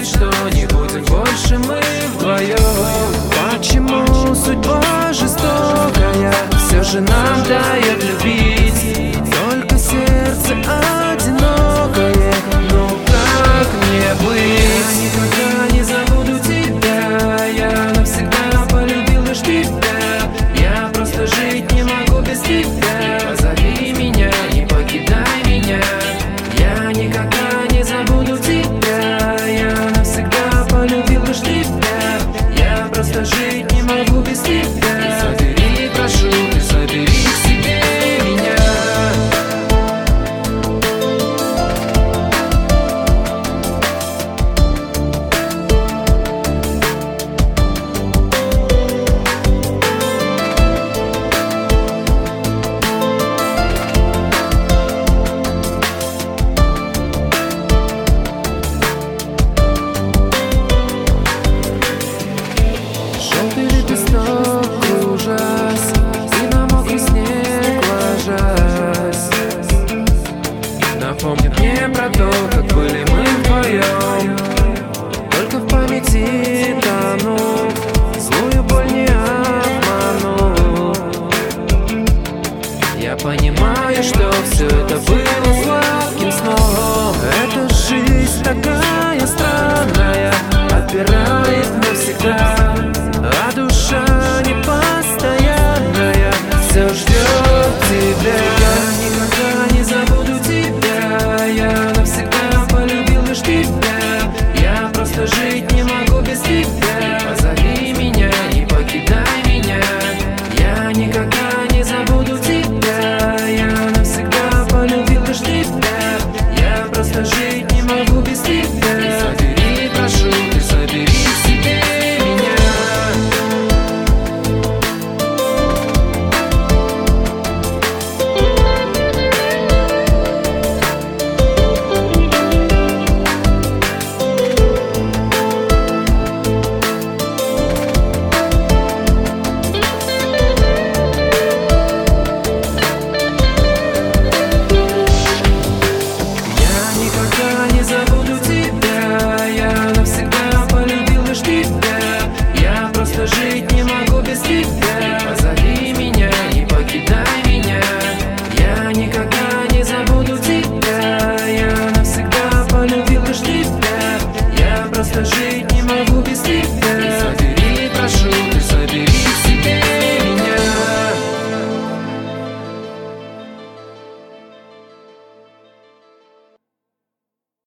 знает, что не будем больше мы вдвоем. Почему судьба жестокая все же нам дает любить? Только сердце одинокое, ну как мне быть? Я никогда не забуду тебя, я навсегда полюбил лишь тебя. Я просто жить не могу без тебя. Позови меня, не покидай меня. Я никогда не забуду тебя, я навсегда полюбил лишь тебя. Я просто жить не могу без тебя. Забери, прошу, ты забери к себе меня. Желтый лепесток кружась и на мокрый снег ложась, напомнит мне про то, как были мы вдвоем. Только в памяти тону, злую боль не обману. Я понимаю, что все это было сладким сном. Эта жизнь такая странная, отбирает навсегда, а душа непостоянная все ждет тебя. Я никогда не забуду тебя, я навсегда полюбил лишь тебя. Я просто жить не могу без тебя. Позови меня, не покидай меня. Я никогда не забуду тебя, я навсегда полюбил лишь тебя. Я просто жить не могу без тебя. Забери, прошу, ты забери к себе меня. Не забуду тебя, я навсегда полюбил лишь тебя. Я просто жить не могу без тебя. Позови меня, не покидай меня. Я никогда не забуду тебя, я навсегда полюбил лишь тебя. Я просто жить не могу без тебя.